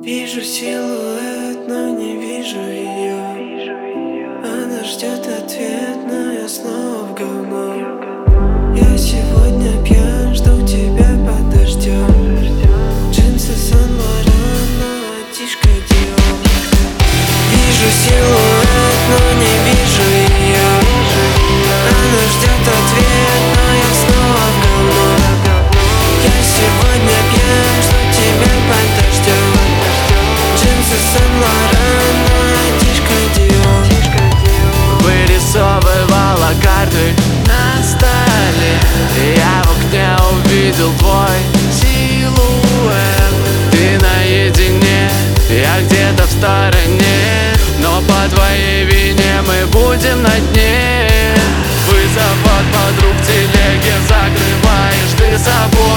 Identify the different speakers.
Speaker 1: Вижу силуэт, но не вижу ее. Она ждет ответ, но я снова в говно. Я сегодня пьян, жду тебя под дождем. Джинсы Сан-Лоран, но одежка Диор. Вижу силуэт, но не вижу ее. Она ждет ответ, но я снова в говно. Я сегодня пьян, жду тебя под дождем. Джинсы Сан-Лоран, но одежка Диор.
Speaker 2: Вырисовывала карты на столе, и я в окне увидел твой силуэт. Ты наедине, я где-то в стороне, но по твоей вине мы будем на дне. Вызов от подруг в телеге закрываешь ты собой.